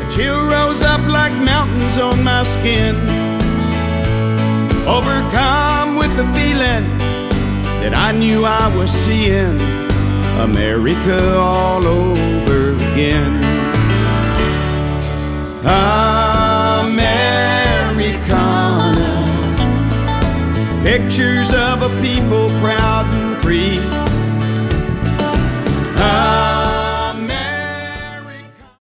Chill rose up like mountains on my skin, overcome with the feeling that I knew I was seeing America all over again. Americana, pictures of a people proud and free,